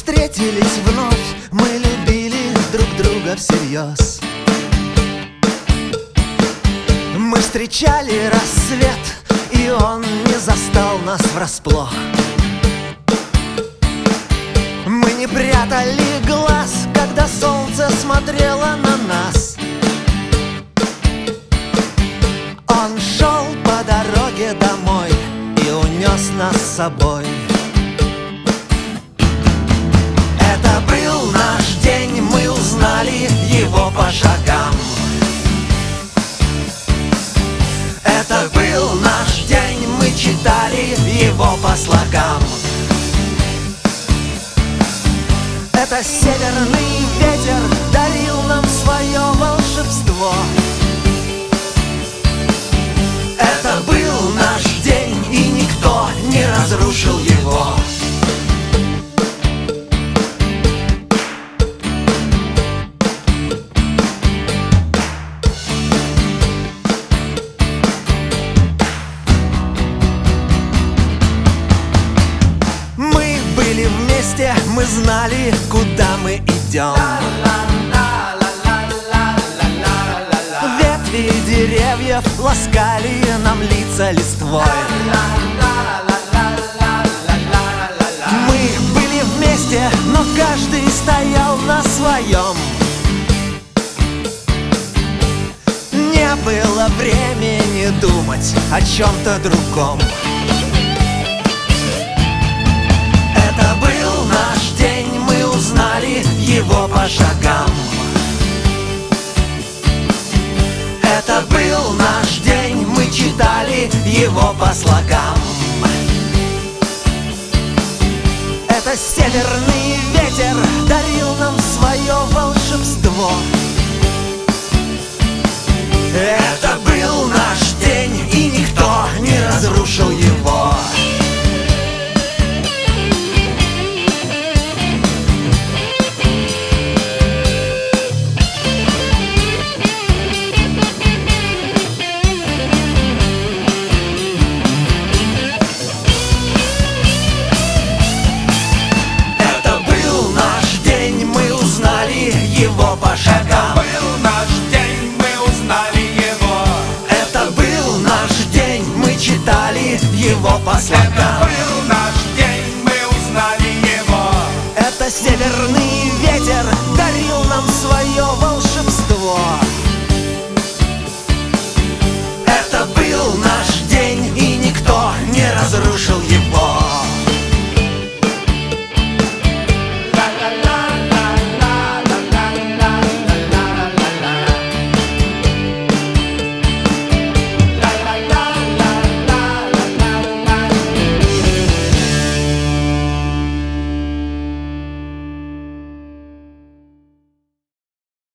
встретились вновь, мы любили друг друга всерьез. Мы встречали рассвет, и он не застал нас врасплох. Мы не прятали глаз, когда солнце смотрело на нас. Он шел по дороге домой и унес нас с собой. Это был наш день, мы узнали его по шагам. Это был наш день, мы читали его по слогам. Это северный ветер дарил нам свое волшебство. Это был наш день, и никто не разрушил его. Мы были вместе, мы знали, куда мы идем. Ветви деревьев ласкали нам лица листвой. Мы были вместе, но каждый стоял на своем. Не было времени думать о чем-то другом. Это был наш день, мы узнали его по шагам. Это был наш день, мы читали его по слогам. Это северный ветер дарил нам свое волшебство. Это был наш день, и никто не разрушил его. Его по шагам. Это был наш день, мы узнали его. Это был наш день, мы читали его по слогам. Это был наш день, мы узнали его. Это северный